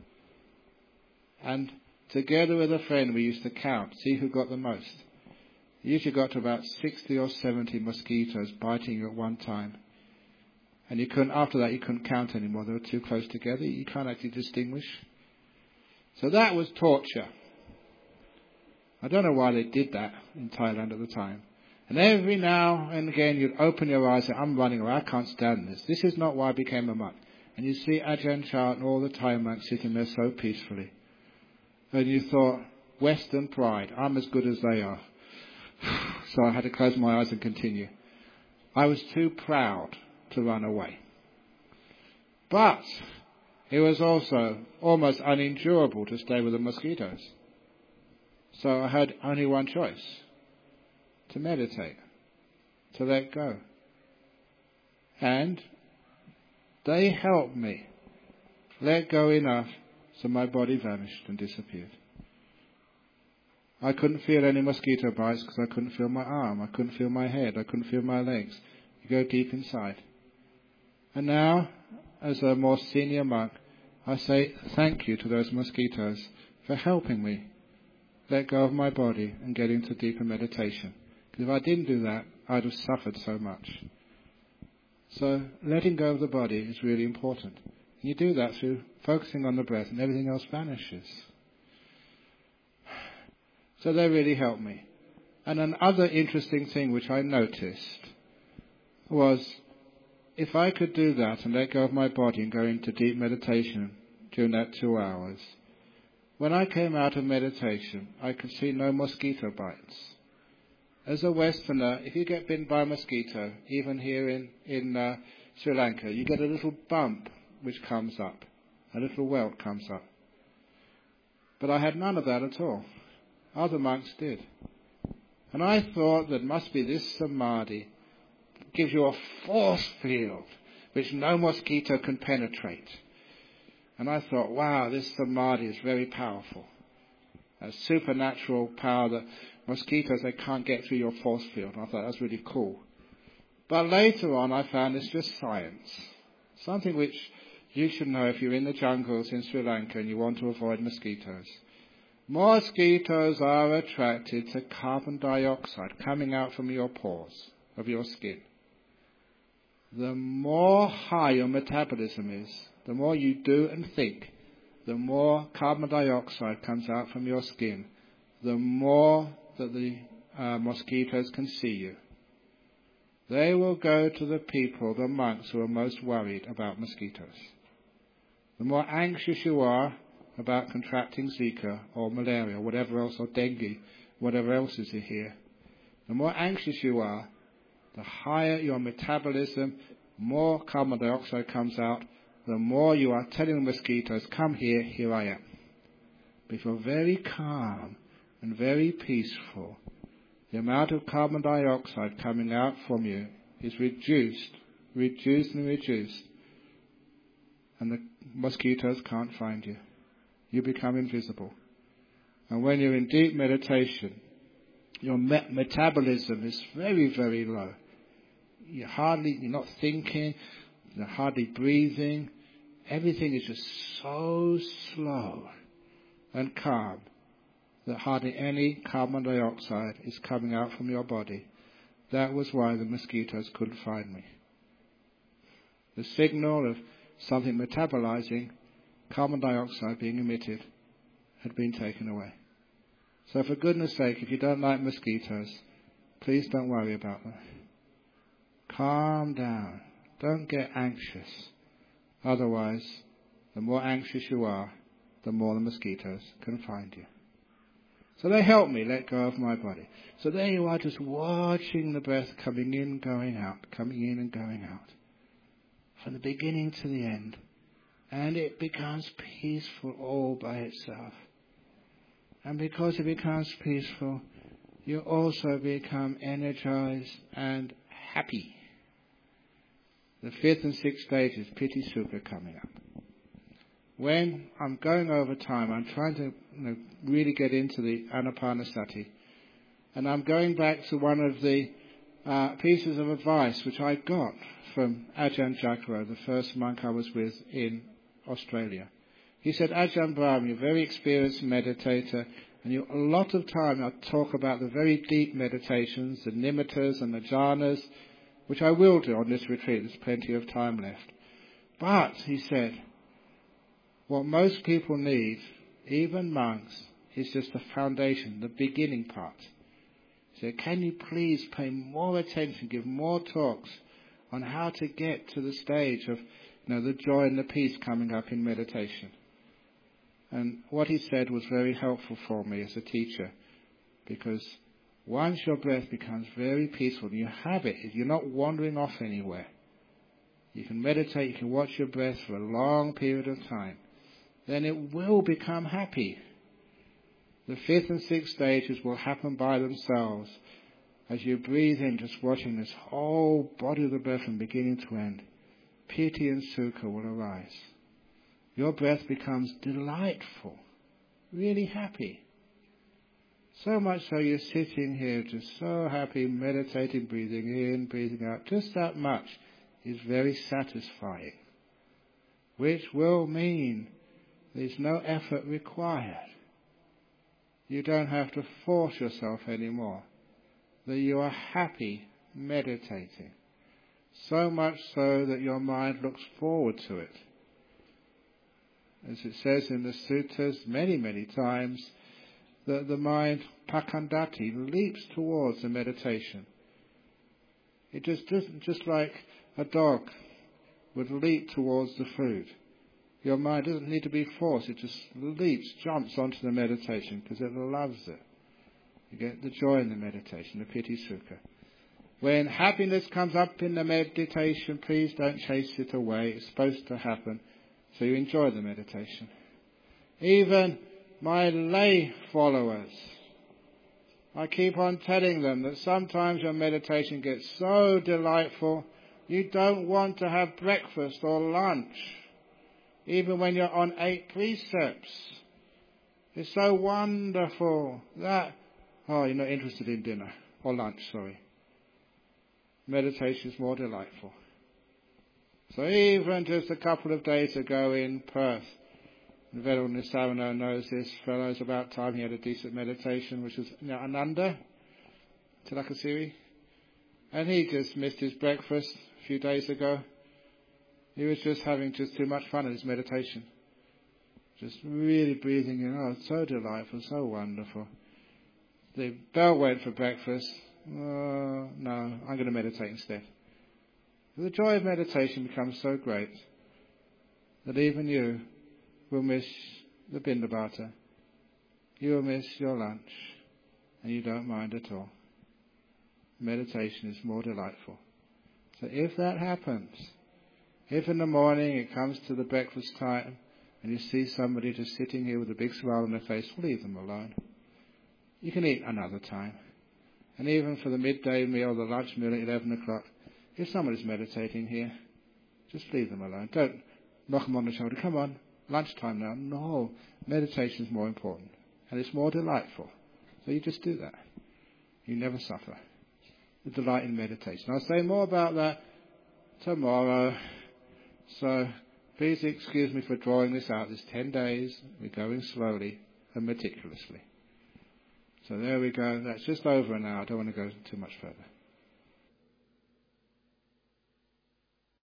And together with a friend, we used to count, see who got the most. Usually got to about sixty or seventy mosquitoes biting you at one time. And you couldn't, after that, you couldn't count anymore. They were too close together. You can't actually distinguish. So that was torture. I don't know why they did that in Thailand at the time. And every now and again, you'd open your eyes and say, I'm running away. I can't stand this. This is not why I became a monk. And you see Ajahn Chah and all the Thai monks sitting there so peacefully. And you thought, Western pride, I'm as good as they are. So I had to close my eyes and continue. I was too proud to run away. But it was also almost unendurable to stay with the mosquitoes. So I had only one choice, to meditate, to let go. And they helped me let go enough so my body vanished and disappeared. I couldn't feel any mosquito bites because I couldn't feel my arm, I couldn't feel my head, I couldn't feel my legs. You go deep inside. And now, as a more senior monk, I say thank you to those mosquitoes for helping me let go of my body and get into deeper meditation. Because if I didn't do that, I'd have suffered so much. So letting go of the body is really important. You do that through focusing on the breath, and everything else vanishes. So they really helped me. And another interesting thing which I noticed was, if I could do that and let go of my body and go into deep meditation during that two hours, when I came out of meditation, I could see no mosquito bites. As a Westerner, if you get bitten by a mosquito, even here in, in uh, Sri Lanka, you get a little bump which comes up. A little welt comes up. But I had none of that at all. Other monks did. And I thought that must be this samadhi gives you a force field which no mosquito can penetrate. And I thought, wow, this samadhi is very powerful. A supernatural power that mosquitoes, they can't get through your force field. And I thought that's really cool. But later on, I found it's just science. Something which you should know if you're in the jungles in Sri Lanka and you want to avoid mosquitoes. Mosquitoes are attracted to carbon dioxide coming out from your pores of your skin. The more high your metabolism is, the more you do and think, the more carbon dioxide comes out from your skin, the more that the uh, mosquitoes can see you. They will go to the people, the monks, who are most worried about mosquitoes. The more anxious you are about contracting Zika or malaria, whatever else, or dengue, whatever else is here, the more anxious you are, the higher your metabolism, more carbon dioxide comes out, the more you are telling the mosquitoes, come here, here I am. If you're very calm and very peaceful, the amount of carbon dioxide coming out from you is reduced, reduced and reduced, and the mosquitoes can't find you. You become invisible. And when you're in deep meditation, your me- metabolism is very, very low. You're hardly, you're not thinking, you're hardly breathing. Everything is just so slow and calm that hardly any carbon dioxide is coming out from your body. That was why the mosquitoes couldn't find me. The signal of something metabolizing, carbon dioxide being emitted, had been taken away. So for goodness sake, if you don't like mosquitoes, please don't worry about them. Calm down. Don't get anxious. Otherwise, the more anxious you are, the more the mosquitoes can find you. So they help me let go of my body. So there you are, just watching the breath coming in, going out, coming in and going out. From the beginning to the end. And it becomes peaceful all by itself. And because it becomes peaceful, you also become energized and happy. The fifth and sixth stage is Piti Sukha coming up. When I'm going over time, I'm trying to you know, really get into the Anapanasati. And I'm going back to one of the uh, pieces of advice which I got from Ajahn Jagaro, the first monk I was with in Australia. He said, Ajahn Brahm, you're a very experienced meditator, and you a lot of time I talk about the very deep meditations, the nimittas and the jhanas, which I will do on this retreat. There's plenty of time left. But, he said, what most people need, even monks, is just the foundation, the beginning part. He said, can you please pay more attention, give more talks on how to get to the stage of you know, the joy and the peace coming up in meditation. And what he said was very helpful for me as a teacher, because once your breath becomes very peaceful, you have it, you're not wandering off anywhere. You can meditate, you can watch your breath for a long period of time. Then it will become happy. The fifth and sixth stages will happen by themselves. As you breathe in, just watching this whole body of the breath from beginning to end, piti and sukha will arise. Your breath becomes delightful, really happy. So much so you're sitting here just so happy, meditating, breathing in, breathing out. Just that much is very satisfying, which will mean there's no effort required. You don't have to force yourself anymore. That you are happy meditating. So much so that your mind looks forward to it. As it says in the suttas many, many times, that the mind, pakandati, leaps towards the meditation. It just doesn't, just like a dog would leap towards the food. Your mind doesn't need to be forced. It just leaps, jumps onto the meditation because it loves it. You get the joy in the meditation, the piti sukha. When happiness comes up in the meditation, please don't chase it away. It's supposed to happen. So you enjoy the meditation. Even my lay followers, I keep on telling them that sometimes your meditation gets so delightful, you don't want to have breakfast or lunch, even when you're on eight precepts. It's so wonderful that, oh, you're not interested in dinner, or lunch, sorry. Meditation is more delightful. So even just a couple of days ago in Perth, Venerable Nisarano knows this fellow. It's about time he had a decent meditation, which was, you know, Ananda Tilakasiri. And he just missed his breakfast a few days ago. He was just having just too much fun in his meditation. Just really breathing in. Oh, so delightful, so wonderful. The bell went for breakfast. Oh, no, I'm going to meditate instead. The joy of meditation becomes so great that even you will miss the Bindabata. You will miss your lunch, and you don't mind at all. Meditation is more delightful. So if that happens, if in the morning it comes to the breakfast time, and you see somebody just sitting here with a big smile on their face, leave them alone. You can eat another time. And even for the midday meal, the lunch meal at eleven o'clock, if somebody's meditating here, just leave them alone. Don't knock them on the shoulder. Come on. Lunchtime now. No, meditation is more important and it's more delightful. So you just do that. You never suffer. The delight in meditation. I'll say more about that tomorrow. So please excuse me for drawing this out. There's ten days. We're going slowly and meticulously. So there we go. That's just over an hour. I don't want to go too much further.